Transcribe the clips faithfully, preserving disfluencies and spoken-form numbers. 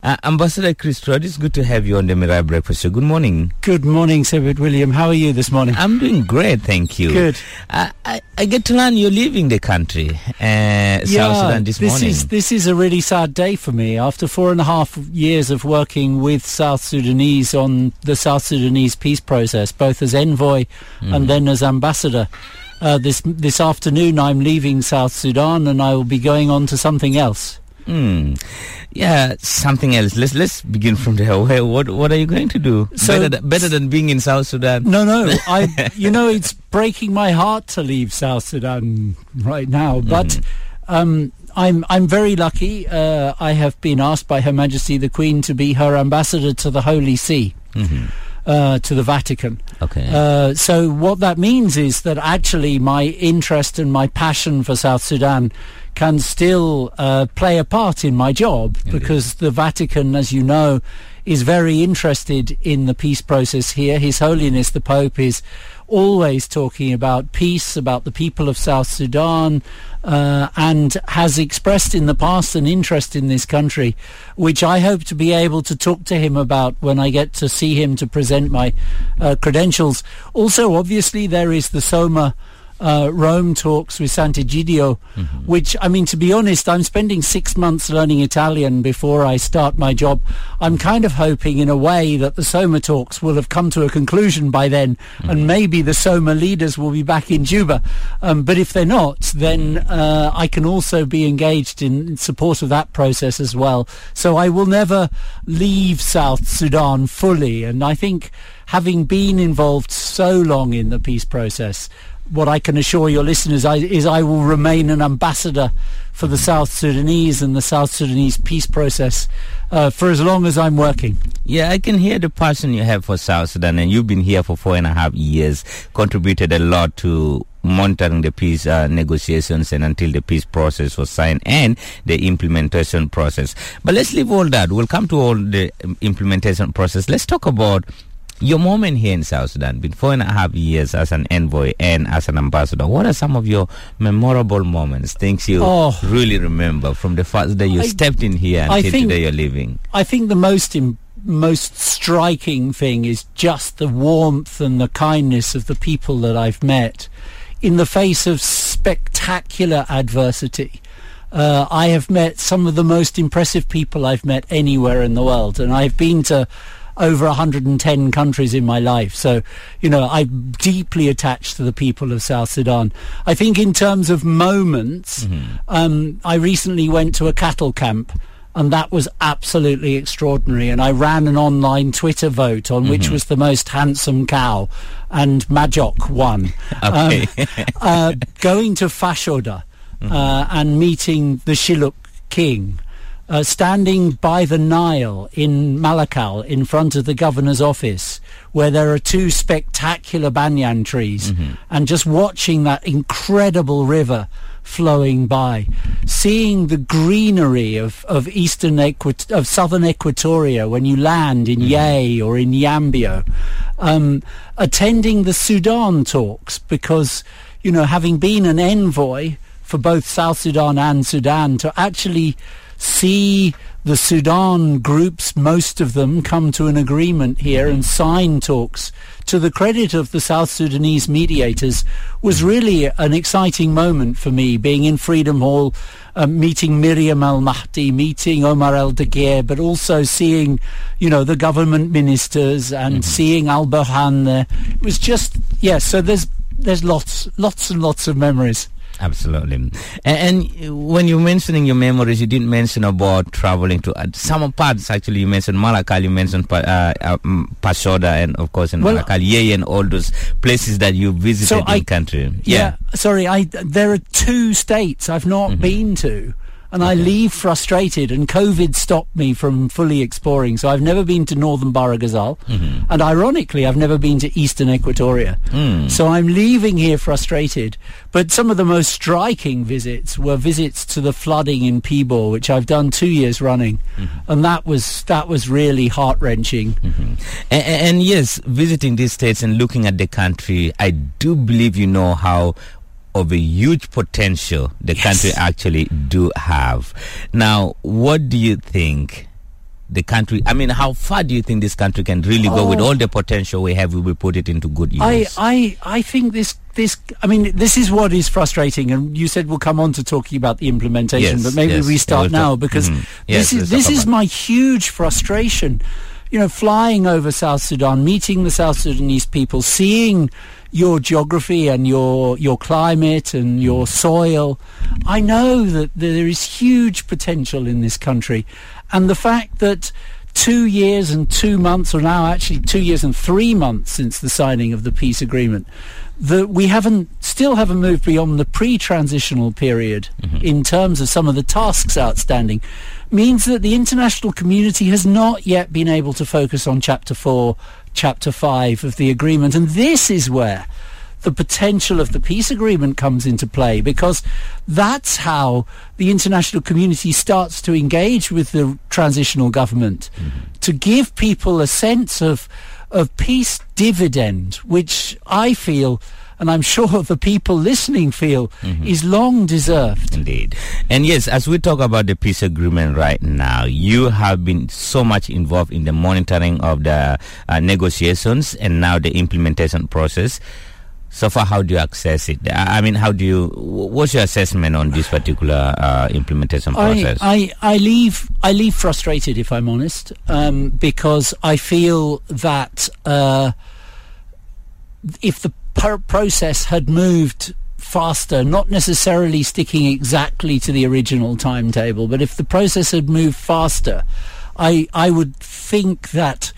Uh, Ambassador Chris Trudd, it's good to have you on the Mirai Breakfast Show. Good morning. Good morning, Sir William. How are you this morning? I'm doing great, thank you. Good. Uh, I, I get to learn you're leaving the country, uh, South yeah, Sudan, this, this morning. Is, this is a really sad day for me. After four and a half years of working with South Sudanese on the South Sudanese peace process, both as envoy mm. and then as ambassador, uh, this this afternoon I'm leaving South Sudan and I will be going on to something else. Mm. Yeah, something else. Let's let's begin from there. What what are you going to do? So, better, th- better than being in South Sudan? No, no. I, you know, it's breaking my heart to leave South Sudan right now. But mm-hmm. um, I'm I'm very lucky. Uh, I have been asked by Her Majesty the Queen to be her ambassador to the Holy See. Mm-hmm. Uh, to the Vatican. Okay. Uh, so what that means is that actually my interest and my passion for South Sudan can still uh, play a part in my job. Indeed. Because the Vatican, as you know, is very interested in the peace process here. His Holiness the Pope is always talking about peace, about the people of South Sudan, uh, and has expressed in the past an interest in this country, which I hope to be able to talk to him about when I get to see him to present my uh, credentials. Also, obviously, there is the Soma Uh, Rome talks with Sant'Egidio, mm-hmm. which, I mean, to be honest, I'm spending six months learning Italian before I start my job. I'm kind of hoping in a way that the Soma talks will have come to a conclusion by then, mm-hmm. and maybe the Soma leaders will be back in Juba. Um, but if they're not, then uh, I can also be engaged in support of that process as well. So I will never leave South Sudan fully, and I think having been involved so long in the peace process, what I can assure your listeners I, is I will remain an ambassador for the South Sudanese and the South Sudanese peace process uh, for as long as I'm working. Yeah, I can hear the passion you have for South Sudan, and you've been here for four and a half years, contributed a lot to monitoring the peace uh, negotiations and until the peace process was signed and the implementation process. But let's leave all that. We'll come to all the implementation process. Let's talk about your moment here in South Sudan. Been four and a half years as an envoy and as an ambassador. What are some of your memorable moments, things you oh, really remember from the first day you I, stepped in here until think, today you're leaving? I think the most im- most striking thing is just the warmth and the kindness of the people that I've met in the face of spectacular adversity. Uh, I have met some of the most impressive people I've met anywhere in the world, and I've been to over one hundred ten countries in my life. So, you know, I'm deeply attached to the people of South Sudan. I think in terms of moments, mm-hmm. um, I recently went to a cattle camp, and that was absolutely extraordinary. And I ran an online Twitter vote on mm-hmm. which was the most handsome cow, and Majok won. Okay. um, uh, going to Fashoda mm-hmm. uh, and meeting the Shilluk king, Uh, standing by the Nile in Malakal in front of the governor's office, where there are two spectacular banyan trees, mm-hmm. and just watching that incredible river flowing by, seeing the greenery of, of eastern Equat- of southern Equatoria when you land in mm-hmm. Yei or in Yambio, um, attending the Sudan talks, because, you know, having been an envoy for both South Sudan and Sudan, to actually see the Sudan groups, most of them, come to an agreement here and sign talks to the credit of the South Sudanese mediators was really an exciting moment for me, being in Freedom Hall, uh, meeting Miriam Al-Mahdi, meeting Omar El-Dagir, but also seeing, you know, the government ministers and mm-hmm. seeing Al-Burhan there. It was just, yes, yeah, so there's there's lots, lots and lots of memories. Absolutely. And, and when you're mentioning your memories, you didn't mention about traveling to uh, some parts. Actually, you mentioned Malakal, you mentioned uh, uh, Fashoda, and of course in well, Malakal, Yei, and all those places that you visited so in I, country. Yeah. yeah. Sorry, I there are two states I've not mm-hmm. been to. And okay. I leave frustrated, and COVID stopped me from fully exploring. So I've never been to northern Baragazal, mm-hmm. and ironically, I've never been to eastern Equatoria. Mm. So I'm leaving here frustrated. But some of the most striking visits were visits to the flooding in Pibor, which I've done two years running, mm-hmm. and that was that was really heart-wrenching. Mm-hmm. And, and yes, visiting these states and looking at the country, I do believe you know how of a huge potential the yes. country actually do have. Now, what do you think the country, I mean, how far do you think this country can really go oh, with all the potential we have if we put it into good use? I, I, I think this, this, I mean, this is what is frustrating, and you said we'll come on to talking about the implementation, yes, but maybe yes, we start yeah, now, talk, because mm-hmm. this yes, is this is my huge frustration. You know, flying over South Sudan, meeting the South Sudanese people, seeing your geography and your your climate and your soil, I know that there is huge potential in this country. And the fact that two years and two months, or now actually two years and three months since the signing of the peace agreement, that we haven't still haven't moved beyond the pre-transitional period mm-hmm. in terms of some of the tasks outstanding, means that the international community has not yet been able to focus on Chapter four, Chapter five of the agreement. And this is where the potential of the peace agreement comes into play, because that's how the international community starts to engage with the transitional government mm-hmm. to give people a sense of of peace dividend, which I feel, and I'm sure the people listening feel, mm-hmm. is long deserved. Indeed. And yes, as we talk about the peace agreement right now, you have been so much involved in the monitoring of the uh, negotiations and now the implementation process. So far, how do you access it? I mean, how do you, what's your assessment on this particular uh, implementation process? I, I, I leave I leave frustrated, if I'm honest, um, because I feel that uh, if the per- process had moved faster, not necessarily sticking exactly to the original timetable, but if the process had moved faster, I I would think that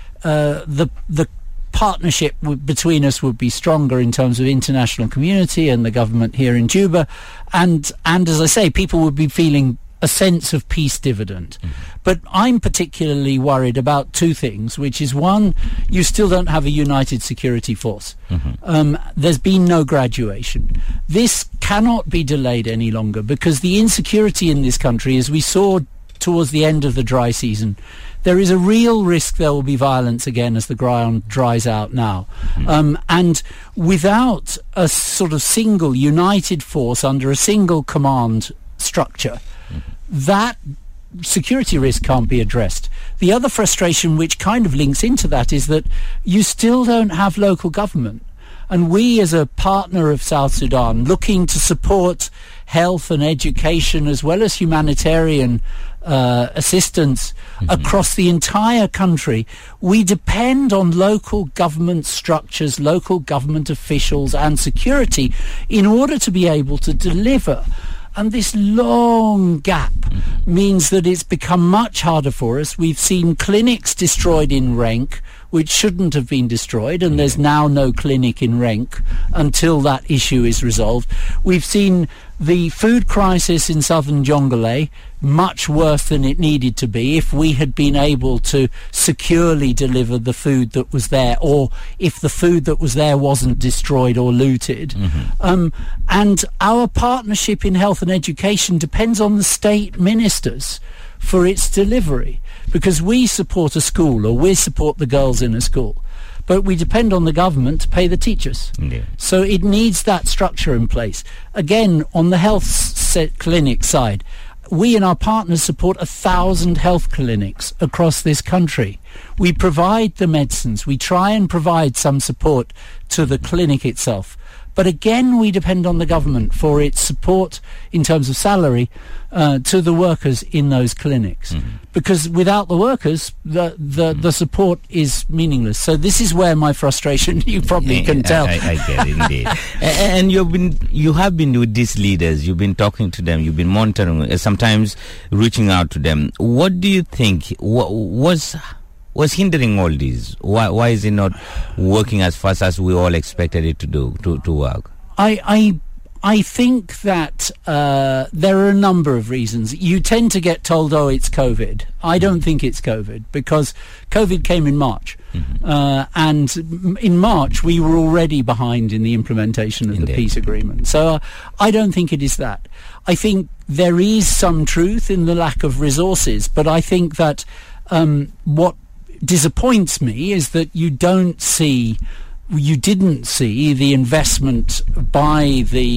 uh, the the partnership w- between us would be stronger in terms of international community and the government here in Juba, and and as I say, people would be feeling a sense of peace dividend. Mm-hmm. But I'm particularly worried about two things, which is, one, you still don't have a united security force. Mm-hmm. Um, there's been no graduation. This cannot be delayed any longer, because the insecurity in this country, as we saw towards the end of the dry season, there is a real risk there will be violence again as the ground dries out now. Mm. Um, and without a sort of single united force under a single command structure, mm. that security risk can't be addressed. The other frustration, which kind of links into that, is that you still don't have local government. And we, as a partner of South Sudan, looking to support health and education as well as humanitarian uh, assistance mm-hmm. across the entire country, we depend on local government structures, local government officials and security in order to be able to deliver. And this long gap mm-hmm. means that it's become much harder for us. We've seen clinics destroyed in Renk, which shouldn't have been destroyed, and there's now no clinic in Renk until that issue is resolved. We've seen the food crisis in southern Jonglei much worse than it needed to be if we had been able to securely deliver the food that was there, or if the food that was there wasn't destroyed or looted. Mm-hmm. Um, and our partnership in health and education depends on the state ministers for its delivery, because we support a school, or we support the girls in a school, but we depend on the government to pay the teachers. Yeah. So it needs that structure in place. Again, on the health set clinic side, we and our partners support a thousand health clinics across this country. We provide the medicines. We try and provide some support to the clinic itself. But again, we depend on the government for its support in terms of salary uh, to the workers in those clinics. Mm-hmm. Because without the workers, the, the, mm-hmm. the support is meaningless. So this is where my frustration, you probably yeah, can tell. I, I get it, indeed. And you've been, you have been with these leaders. You've been talking to them. You've been monitoring, sometimes reaching out to them. What do you think what was... was hindering all this? Why why is it not working as fast as we all expected it to do, to, to work? I I I think that uh, there are a number of reasons. You tend to get told, oh, it's COVID. I don't think it's COVID, because COVID came in March. Mm-hmm. Uh, and in March, we were already behind in the implementation of Indeed. the peace agreement. So uh, I don't think it is that. I think there is some truth in the lack of resources, but I think that um, what disappoints me is that you don't see, you didn't see the investment by the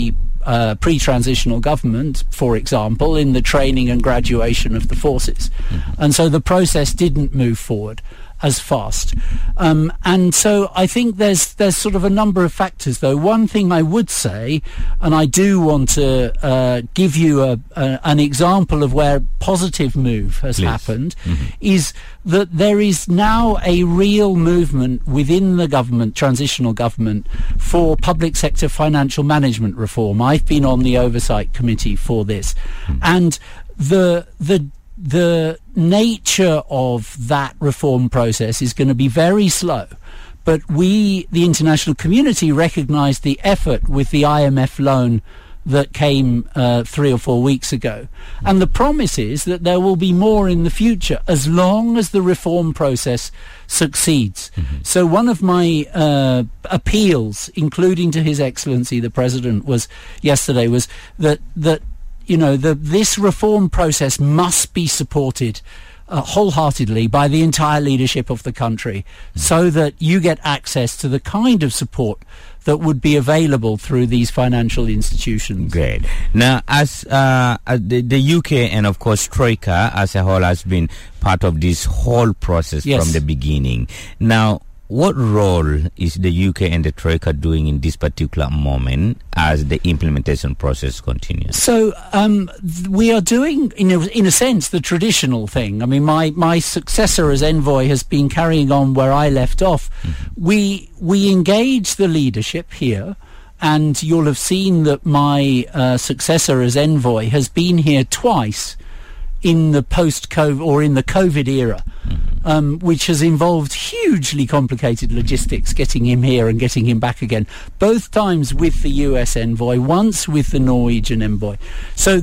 uh, pre-transitional government, for example, in the training and graduation of the forces. Mm-hmm. And so the process didn't move forward as fast. Um, and so I think there's there's sort of a number of factors, though. One thing I would say, and I do want to uh, give you a, a, an example of where positive move has Please. happened, mm-hmm. is that there is now a real movement within the government, transitional government, for public sector financial management reform. I've been on the oversight committee for this. Mm-hmm. And the the the nature of that reform process is going to be very slow. But we, the international community, recognised the effort with the I M F loan that came uh, three or four weeks ago. And the promise is that there will be more in the future as long as the reform process succeeds. Mm-hmm. So one of my uh, appeals, including to His Excellency the President, was yesterday, was that that you know, the, this reform process must be supported uh, wholeheartedly by the entire leadership of the country, mm. so that you get access to the kind of support that would be available through these financial institutions. Great. Now, as uh, the, the U K and, of course, Troika as a whole has been part of this whole process yes. from the beginning. Now, what role is the U K and the Troika doing in this particular moment as the implementation process continues? So um, th- we are doing, in a, in a sense, the traditional thing. I mean, my, my successor as envoy has been carrying on where I left off. Mm-hmm. We we engage the leadership here, and you'll have seen that my uh, successor as envoy has been here twice in the post-COVID or in the COVID era, mm-hmm. um, which has involved hugely complicated logistics, getting him here and getting him back again, both times with the U S envoy, once with the Norwegian envoy. So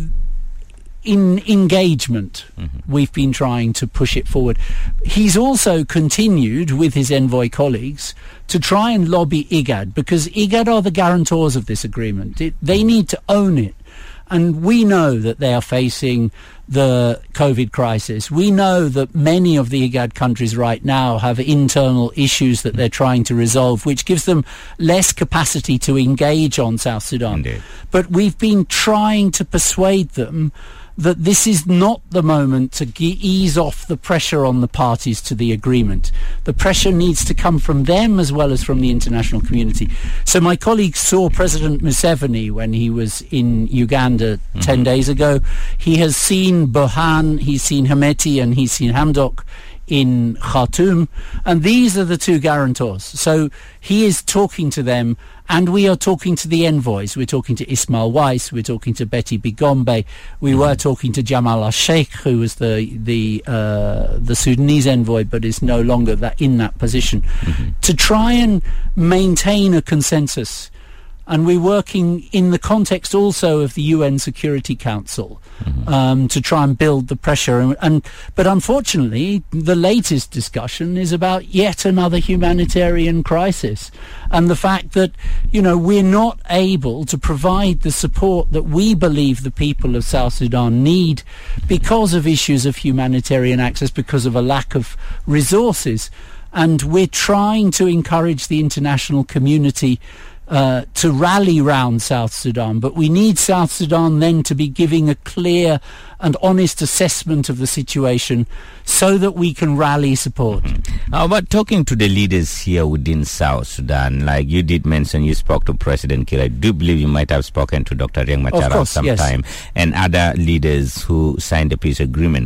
in engagement, mm-hmm. we've been trying to push it forward. He's also continued with his envoy colleagues to try and lobby IGAD, because IGAD are the guarantors of this agreement. It, they need to own it. And we know that they are facing the COVID crisis. We know that many of the IGAD countries right now have internal issues that they're trying to resolve, which gives them less capacity to engage on South Sudan. Indeed. But we've been trying to persuade them that this is not the moment to ge- ease off the pressure on the parties to the agreement. The pressure needs to come from them as well as from the international community. So my colleague saw President Museveni when he was in Uganda mm-hmm. ten days ago. He has seen Burhan, he's seen Hemeti, and he's seen Hamdok in Khartoum, and these are the two guarantors. So he is talking to them, and we are talking to the envoys. We're talking to Ismail Weiss, we're talking to Betty Bigombe, we mm-hmm. were talking to Jamal al-Sheikh, who was the the uh, the Sudanese envoy but is no longer that in that position, mm-hmm. to try and maintain a consensus. And we're working in the context also of the U N Security Council mm-hmm. um, to try and build the pressure. And, and but unfortunately, the latest discussion is about yet another humanitarian crisis, and the fact that, you know, we're not able to provide the support that we believe the people of South Sudan need because of issues of humanitarian access, because of a lack of resources. And we're trying to encourage the international community Uh, to rally round South Sudan, but we need South Sudan then to be giving a clear and honest assessment of the situation so that we can rally support. Mm-hmm. How about talking to the leaders here within South Sudan? Like you did mention, you spoke to President Kiir. I do believe you might have spoken to Doctor Riek Machar sometime, yes. and other leaders who signed the peace agreement.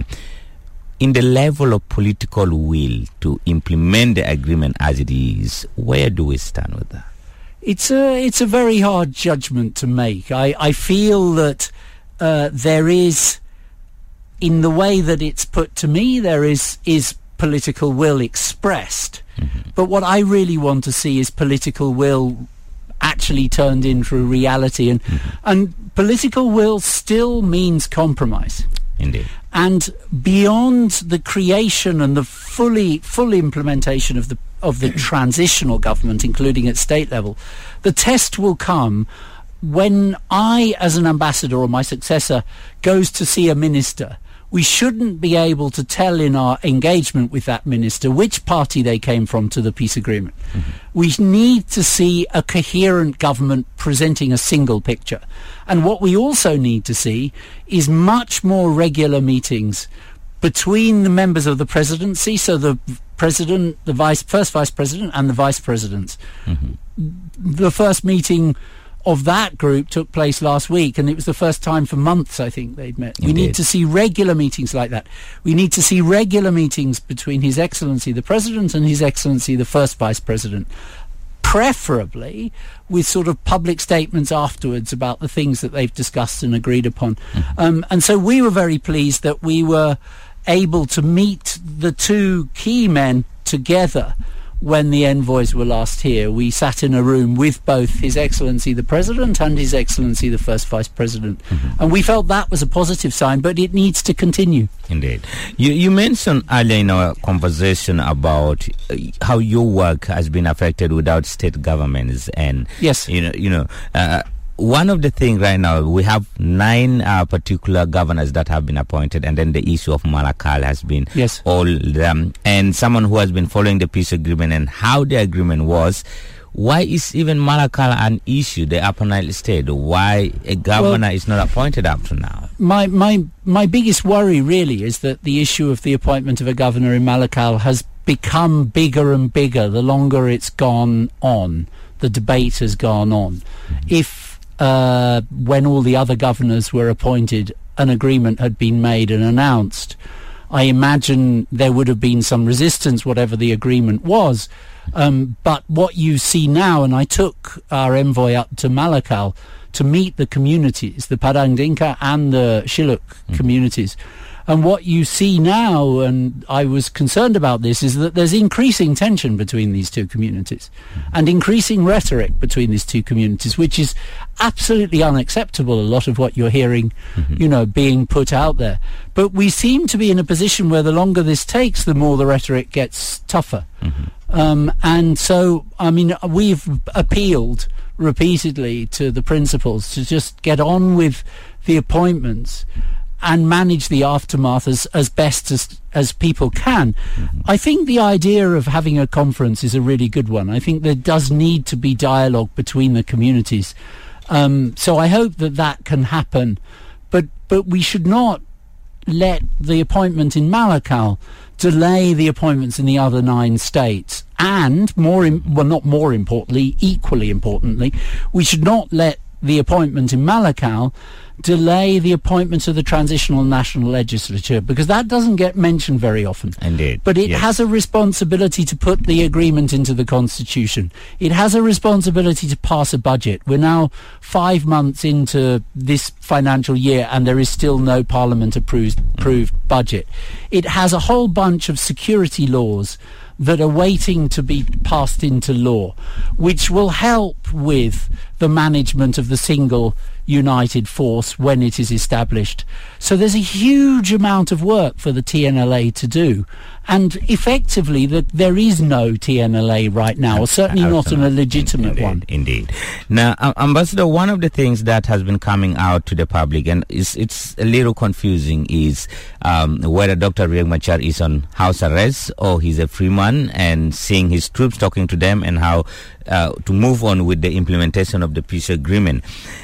In the level of political will to implement the agreement as it is, where do we stand with that? It's a it's a very hard judgment to make. I, I feel that uh, there is, in the way that it's put to me, there is is political will expressed. Mm-hmm. But what I really want to see is political will actually turned into reality. And, mm-hmm. and political will still means compromise. Indeed. And beyond the creation and the fully full implementation of the of the transitional government, including at state level, the test will come when I, as an ambassador or my successor, goes to see a minister. we shouldn't be able to tell in our engagement with that minister which party they came from to the peace agreement. Mm-hmm. We need to see a coherent government presenting a single picture. And what we also need to see is much more regular meetings between the members of the presidency, so the president, the vice, first vice president and the vice presidents. Mm-hmm. The first meeting of that group took place last week, and it was the first time for months, I think, they'd met. Indeed. We need to see regular meetings like that. We need to see regular meetings between His Excellency the President and His Excellency the First Vice President, preferably with sort of public statements afterwards about the things that they've discussed and agreed upon. Mm-hmm. Um, and so we were very pleased that we were able to meet the two key men together when the envoys were last here. We sat in a room with both His Excellency the President and His Excellency the First Vice President. Mm-hmm. And we felt that was a positive sign, but it needs to continue. Indeed. You, you mentioned earlier in our conversation about uh, how your work has been affected without state governments. And, yes. you know, you know, uh, one of the things right now, we have nine uh, particular governors that have been appointed, and then the issue of Malakal has been yes. all them. And someone who has been following the peace agreement and how the agreement was, why is even Malakal an issue, the Upper Nile state? Why a governor well, is not appointed up to now? My, my, my biggest worry really is that the issue of the appointment of a governor in Malakal has become bigger and bigger the longer it's gone on. The debate has gone on. Mm-hmm. If Uh, when all the other governors were appointed, an agreement had been made and announced, I imagine there would have been some resistance, whatever the agreement was. Um, but what you see now, and I took our envoy up to Malakal to meet the communities, the Padang Dinka and the Shilluk mm. communities. And what you see now, and I was concerned about this, is that there's increasing tension between these two communities and increasing rhetoric between these two communities, which is absolutely unacceptable, a lot of what you're hearing, mm-hmm. you know, being put out there. But we seem to be in a position where the longer this takes, the more the rhetoric gets tougher. Mm-hmm. Um, and so, I mean, we've appealed repeatedly to the principals to just get on with the appointments and manage the aftermath as, as best as as people can. Mm-hmm. I think the idea of having a conference is a really good one. I think there does need to be dialogue between the communities. Um, so I hope that that can happen. But but we should not let the appointment in Malakal delay the appointments in the other nine states. And, more im- well, not more importantly, equally importantly, we should not let the appointment in Malakal delay the appointment of the Transitional National Legislature, because that doesn't get mentioned very often. Indeed. But it yes. has a responsibility to put the agreement into the Constitution. It has a responsibility to pass a budget. We're now five months into this financial year and there is still no Parliament-approved approved budget. It has a whole bunch of security laws that are waiting to be passed into law, which will help with the management of the single united force when it is established. So there's a huge amount of work for the T N L A to do. And effectively, the, there is no T N L A right now, or certainly not an illegitimate indeed, one. Indeed. Now, uh, Ambassador, one of the things that has been coming out to the public, and is, it's a little confusing, is um, whether Doctor Riek Machar is on house arrest or he's a free man, and seeing his troops, talking to them, and how uh, to move on with the implementation of the peace agreement.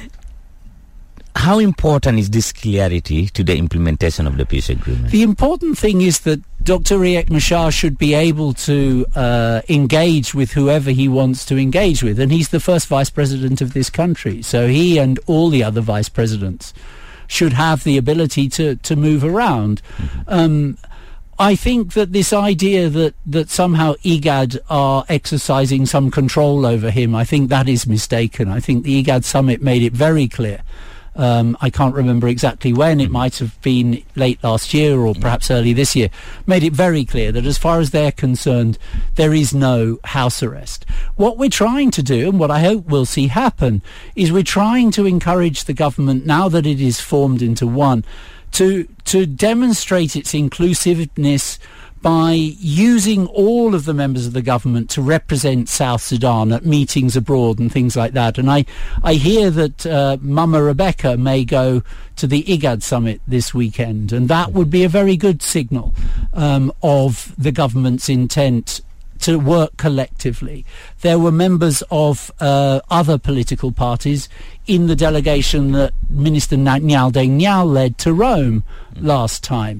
How important is this clarity to the implementation of the peace agreement? The important thing is that Doctor Riek Machar should be able to uh, engage with whoever he wants to engage with, and he's the first vice president of this country, so he and all the other vice presidents should have the ability to, to move around. Mm-hmm. Um, I think that this idea that, that somehow IGAD are exercising some control over him, I think that is mistaken. I think the IGAD summit made it very clear. Um, I can't remember exactly when, it might have been late last year or perhaps early this year, made it very clear that as far as they're concerned, there is no house arrest. What we're trying to do, and what I hope we'll see happen, is we're trying to encourage the government, now that it is formed into one, to to demonstrate its inclusiveness by using all of the members of the government to represent South Sudan at meetings abroad and things like that. And I, I hear that uh, Mama Rebecca may go to the IGAD summit this weekend, and that would be a very good signal um, of the government's intent to work collectively. There were members of uh, other political parties in the delegation that Minister Nyal Deng Nyal led to Rome last time.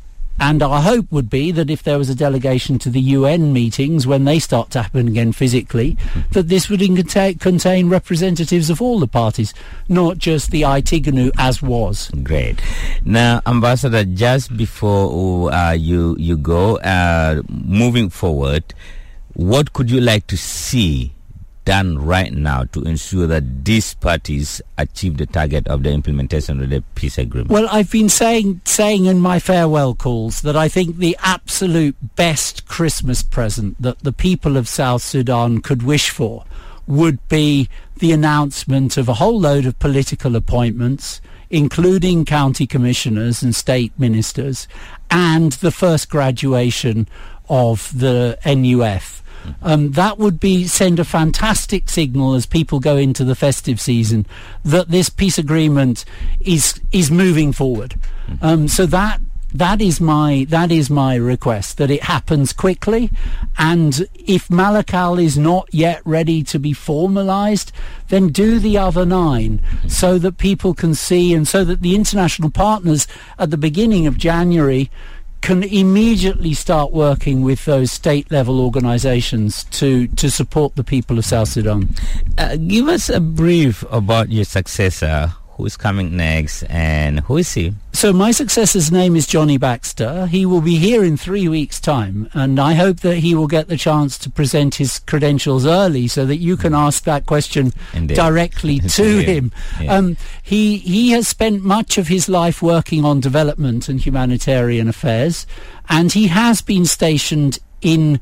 And our hope would be that if there was a delegation to the U N meetings, when they start to happen again physically, that this would contain, contain representatives of all the parties, not just the Aitiganu as was. Great. Now, Ambassador, just before uh, you, you go, uh, moving forward, what could you like to see done right now to ensure that these parties achieve the target of the implementation of the peace agreement? Well, I've been saying saying in my farewell calls that I think the absolute best Christmas present that the people of South Sudan could wish for would be the announcement of a whole load of political appointments, including county commissioners and state ministers, and the first graduation of the N U F. Um, that would be send a fantastic signal as people go into the festive season that this peace agreement is is moving forward. Um, so that that is my that is my request, that it happens quickly. And if Malakal is not yet ready to be formalised, then do the other nine so that people can see, and so that the international partners at the beginning of January can immediately start working with those state-level organizations to, to support the people of South Sudan. Uh, give us a brief about your successor. Who's coming next, and who is he? So my successor's name is Johnny Baxter. He will be here in three weeks' time, and I hope that he will get the chance to present his credentials early so that you can ask that question Indeed. directly to him. Yeah. Um, he, he has spent much of his life working on development and humanitarian affairs, and he has been stationed in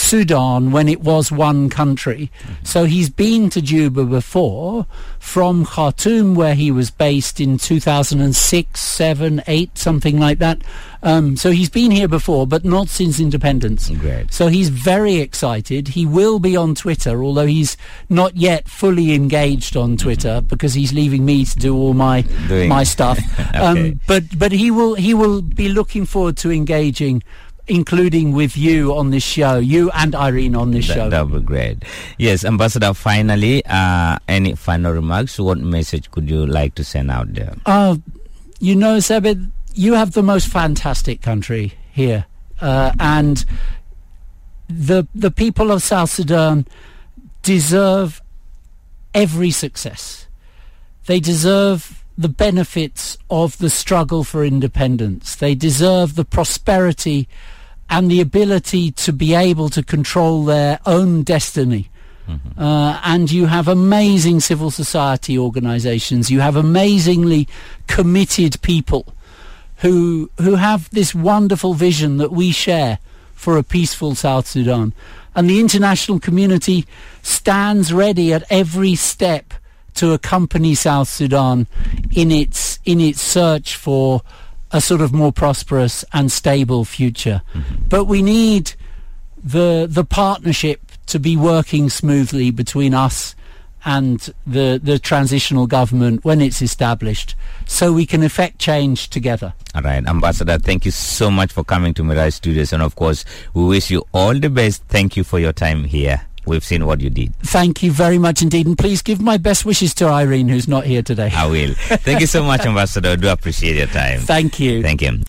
Sudan when it was one country. Mm-hmm. So he's been to Juba before, from Khartoum, where he was based in two thousand six, seven, eight, something like that. Um, so he's been here before, but not since independence. Great. So he's very excited. He will be on Twitter, although he's not yet fully engaged on Twitter mm-hmm. because he's leaving me to do all my Doing. my stuff. okay. um, but but he will he will be looking forward to engaging, including with you on this show, you and Irene on this that, show. That would be great. Yes, Ambassador, finally, uh, any final remarks? What message could you like to send out there? Uh, you know, Sebed, you have the most fantastic country here. Uh, and the the people of South Sudan deserve every success. They deserve the benefits of the struggle for independence. They deserve the prosperity and the ability to be able to control their own destiny. Mm-hmm. Uh, and you have amazing civil society organizations. You have amazingly committed people who who have this wonderful vision that we share for a peaceful South Sudan. And the international community stands ready at every step to accompany South Sudan in its in its search for a sort of more prosperous and stable future. Mm-hmm. But we need the the partnership to be working smoothly between us and the the transitional government when it's established, so we can effect change together. All right, Ambassador, thank you so much for coming to Mirage Studios, and of course we wish you all the best. Thank you for your time here. We've seen what you did. Thank you very much indeed, and please give my best wishes to Irene, who's not here today. I will. Thank you so much, Ambassador. I do appreciate your time. Thank you. Thank you.